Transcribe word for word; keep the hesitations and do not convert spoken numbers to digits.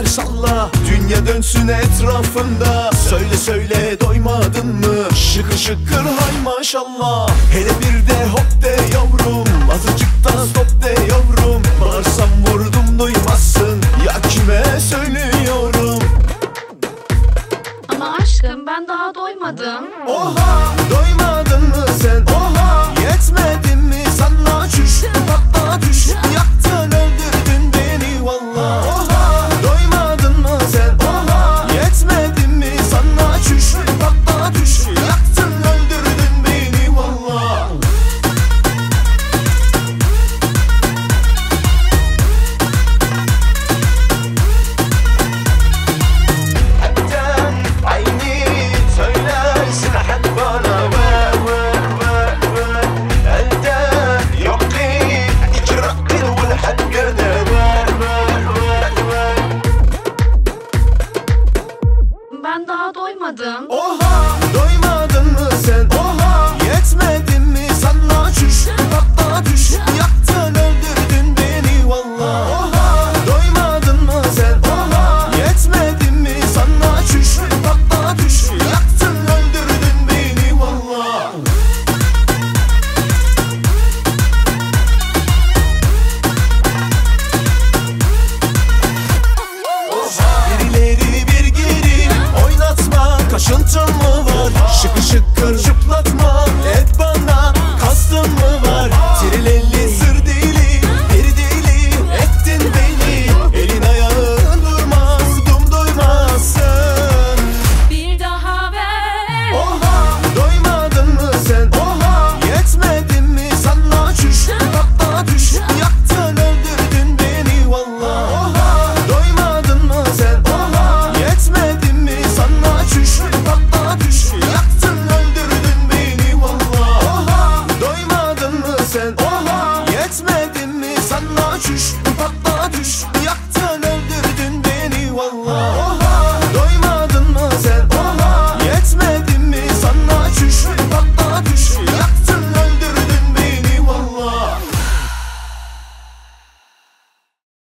eller salla, dünya dönsün etrafında. Söyle söyle doymadın mı? Şıkır şıkır hay maşallah. Hele bir de hop de yavrum, azıcık da stop de yavrum. Bağırsam vurdum duymazsın, ya kime söylüyorum? Ama aşkım ben daha doymadım. Oha, doymadın mı sen? Oha, yetmedi mi sana çüş? Patla düş, yaktın öldürdün beni valla. Oha, doymadın mı sen? Oha, yetmedi mi sana çüş? Patla düş, yaktın öldürdün beni valla. Hepten aynı söylersin hep bana. Ver ver ver ver. Elde yok ki ikrakil ve hakkede. Ver ver ver ver. Ben daha doymadım. Oha, doymadın mı sen? Oha, yetmedi mi sana çüş? Patla düş, yaktın öldürdün beni valla. Oha, doymadın mı sen? Oha, yetmedi mi sana çüş? Patla düş, yaktın öldürdün beni valla. Birileri bir geri oynatma, kaşıntın mı var? Şıkır şıkır şıplatma,